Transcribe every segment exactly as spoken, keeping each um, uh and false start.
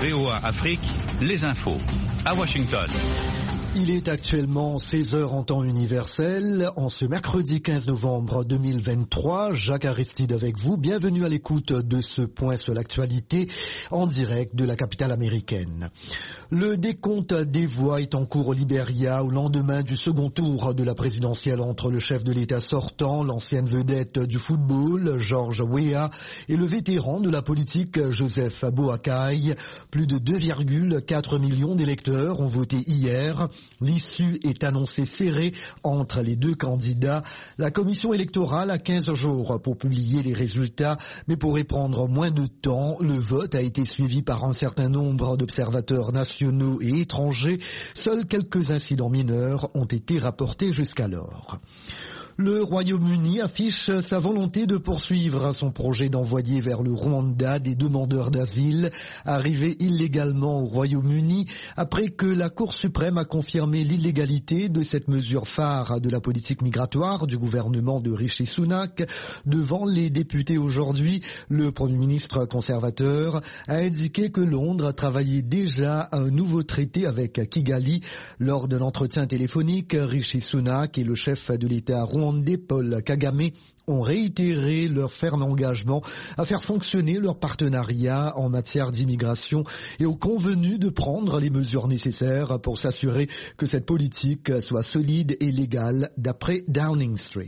V O A Afrique, les infos. À Washington. Il est actuellement seize heures en temps universel. En ce mercredi quinze novembre deux mille vingt-trois, Jacques Aristide avec vous. Bienvenue à l'écoute de ce point sur l'actualité en direct de la capitale américaine. Le décompte des voix est en cours au Libéria au lendemain du second tour de la présidentielle entre le chef de l'État sortant, l'ancienne vedette du football, George Weah, et le vétéran de la politique, Joseph Boakai. Plus de deux virgule quatre millions d'électeurs ont voté hier. L'issue est annoncée serrée entre les deux candidats. La commission électorale a quinze jours pour publier les résultats, mais pourrait prendre moins de temps. Le vote a été suivi par un certain nombre d'observateurs nationaux et étrangers. Seuls quelques incidents mineurs ont été rapportés jusqu'alors. Le Royaume-Uni affiche sa volonté de poursuivre son projet d'envoyer vers le Rwanda des demandeurs d'asile arrivés illégalement au Royaume-Uni après que la Cour suprême a confirmé l'illégalité de cette mesure phare de la politique migratoire du gouvernement de Rishi Sunak. Devant les députés aujourd'hui, le Premier ministre conservateur a indiqué que Londres travaillait déjà à un nouveau traité avec Kigali. Lors d'un entretien téléphonique, Rishi Sunak et le chef de l'État rwandais Paul Kagame ont réitéré leur ferme engagement à faire fonctionner leur partenariat en matière d'immigration et ont convenu de prendre les mesures nécessaires pour s'assurer que cette politique soit solide et légale, d'après Downing Street.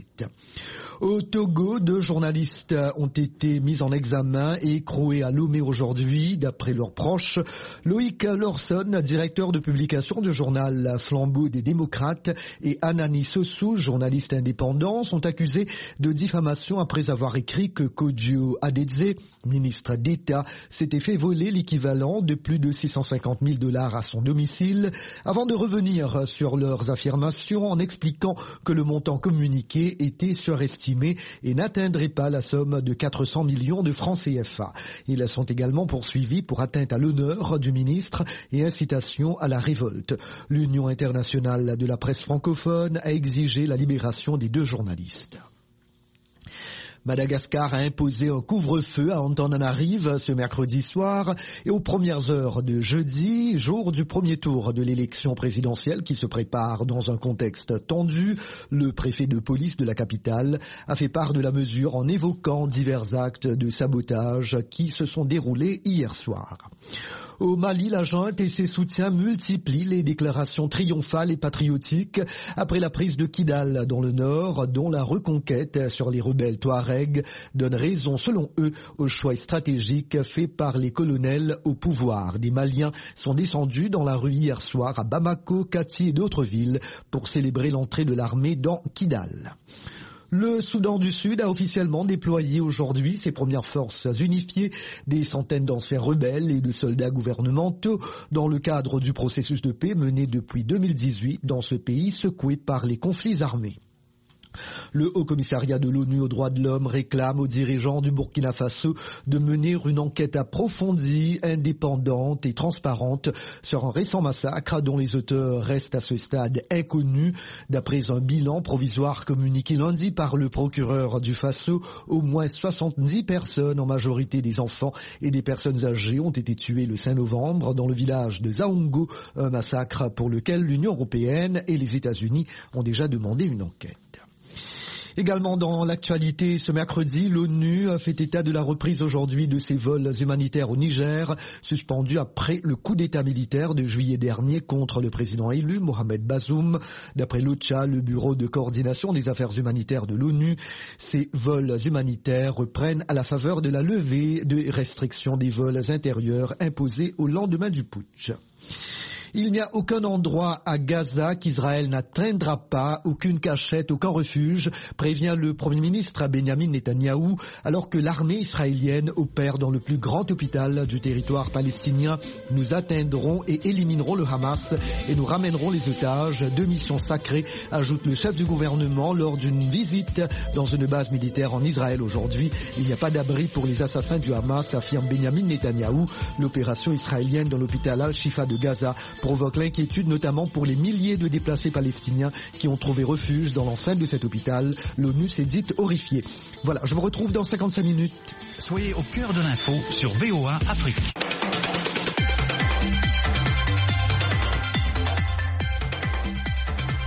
Au Togo, deux journalistes ont été mis en examen et écroués à Lomé aujourd'hui, d'après leurs proches. Loïc Lawson, directeur de publication du journal Flambeau des démocrates, et Anani Sossou, journaliste indépendant, sont accusés de diffamation après avoir écrit que Kojo Adedze, ministre d'État, s'était fait voler l'équivalent de plus de six cent cinquante mille dollars à son domicile, avant de revenir sur leurs affirmations en expliquant que le montant communiqué était surestimé et n'atteindrait pas la somme de quatre cents millions de francs C F A. Ils sont également poursuivis pour atteinte à l'honneur du ministre et incitation à la révolte. L'Union internationale de la presse francophone a exigé la libération des deux journalistes. Madagascar a imposé un couvre-feu à Antananarive ce mercredi soir et aux premières heures de jeudi, jour du premier tour de l'élection présidentielle qui se prépare dans un contexte tendu. Le préfet de police de la capitale a fait part de la mesure en évoquant divers actes de sabotage qui se sont déroulés hier soir. Au Mali, la junte et ses soutiens multiplient les déclarations triomphales et patriotiques après la prise de Kidal dans le nord, dont la reconquête sur les rebelles Touaregs donne raison, selon eux, au choix stratégique fait par les colonels au pouvoir. Des Maliens sont descendus dans la rue hier soir à Bamako, Kati et d'autres villes pour célébrer l'entrée de l'armée dans Kidal. Le Soudan du Sud a officiellement déployé aujourd'hui ses premières forces unifiées, des centaines d'anciens rebelles et de soldats gouvernementaux dans le cadre du processus de paix mené depuis deux mille dix-huit dans ce pays secoué par les conflits armés. Le Haut-Commissariat de l'ONU aux droits de l'homme réclame aux dirigeants du Burkina Faso de mener une enquête approfondie, indépendante et transparente sur un récent massacre dont les auteurs restent à ce stade inconnus. D'après un bilan provisoire communiqué lundi par le procureur du Faso, au moins soixante-dix personnes, en majorité des enfants et des personnes âgées, ont été tuées le cinq novembre dans le village de Zaongo, un massacre pour lequel l'Union européenne et les États-Unis ont déjà demandé une enquête. Également dans l'actualité, ce mercredi, l'ONU a fait état de la reprise aujourd'hui de ses vols humanitaires au Niger, suspendus après le coup d'état militaire de juillet dernier contre le président élu, Mohamed Bazoum. D'après l'OCHA, le bureau de coordination des affaires humanitaires de l'ONU, ces vols humanitaires reprennent à la faveur de la levée de restrictions des vols intérieurs imposées au lendemain du putsch. Il n'y a aucun endroit à Gaza qu'Israël n'atteindra pas, aucune cachette, aucun refuge, prévient le Premier ministre Benjamin Netanyahou, alors que l'armée israélienne opère dans le plus grand hôpital du territoire palestinien. Nous atteindrons et éliminerons le Hamas et nous ramènerons les otages. Deux missions sacrées, ajoute le chef du gouvernement lors d'une visite dans une base militaire en Israël aujourd'hui. Il n'y a pas d'abri pour les assassins du Hamas, affirme Benjamin Netanyahou. L'opération israélienne dans l'hôpital Al-Shifa de Gaza provoque l'inquiétude notamment pour les milliers de déplacés palestiniens qui ont trouvé refuge dans l'enceinte de cet hôpital. L'ONU s'est dite horrifiée. Voilà, je vous retrouve dans cinquante-cinq minutes. Soyez au cœur de l'info sur V O A Afrique.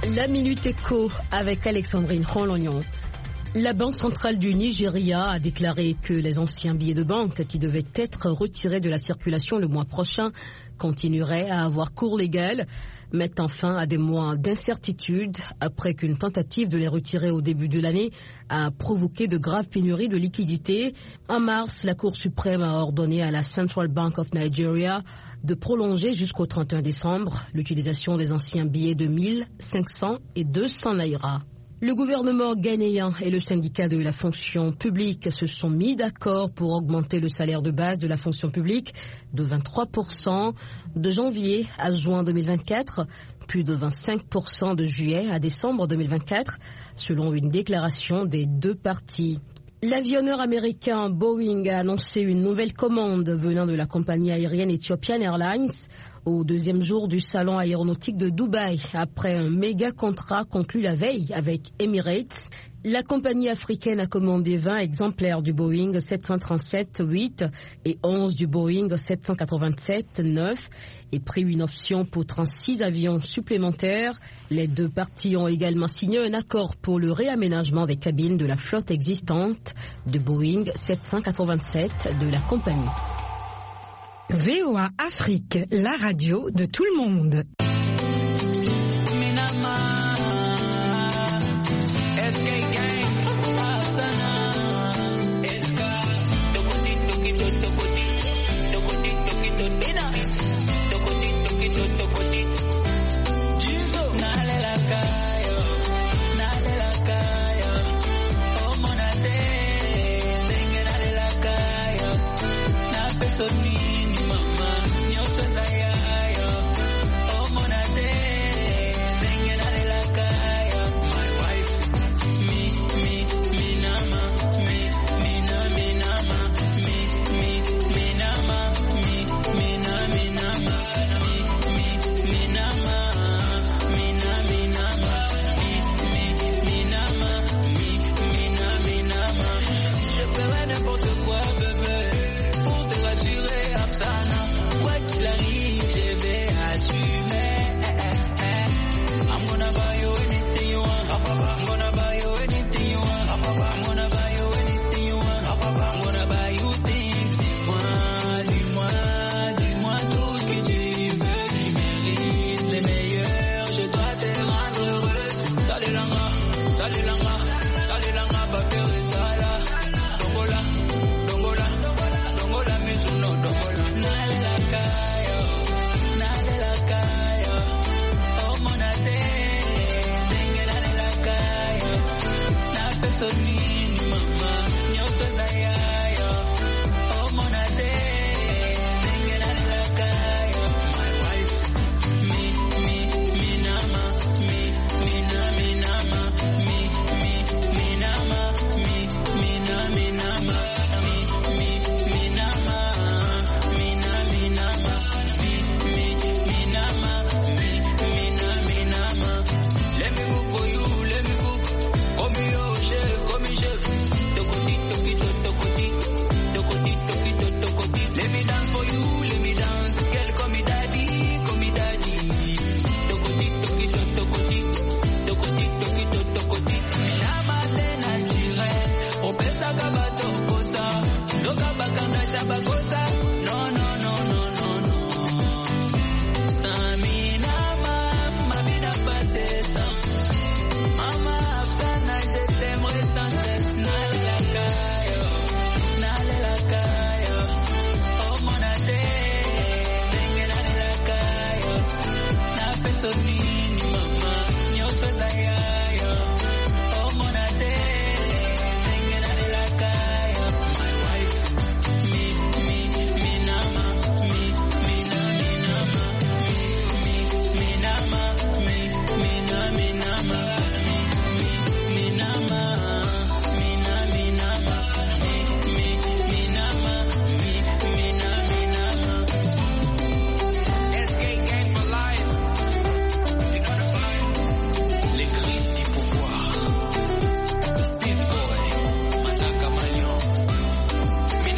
La Minute Éco avec Alexandrine Rolognon. La Banque centrale du Nigeria a déclaré que les anciens billets de banque qui devaient être retirés de la circulation le mois prochain continueraient à avoir cours légal, mettant fin à des mois d'incertitude après qu'une tentative de les retirer au début de l'année a provoqué de graves pénuries de liquidités. En mars, la Cour suprême a ordonné à la Central Bank of Nigeria de prolonger jusqu'au trente et un décembre l'utilisation des anciens billets de mille, cinq cents et deux cents naira. Le gouvernement ghanéen et le syndicat de la fonction publique se sont mis d'accord pour augmenter le salaire de base de la fonction publique de vingt-trois pour cent de janvier à juin deux mille vingt-quatre, puis de vingt-cinq pour cent de juillet à décembre deux mille vingt-quatre, selon une déclaration des deux parties. L'avionneur américain Boeing a annoncé une nouvelle commande venant de la compagnie aérienne Ethiopian Airlines au deuxième jour du salon aéronautique de Dubaï, après un méga contrat conclu la veille avec Emirates. La compagnie africaine a commandé vingt exemplaires du Boeing sept cent trente-sept huit et onze du Boeing sept cent quatre-vingt-sept neuf et pris une option pour trente-six avions supplémentaires. Les deux parties ont également signé un accord pour le réaménagement des cabines de la flotte existante de Boeing sept cent quatre-vingt-sept de la compagnie. V O A Afrique, la radio de tout le monde.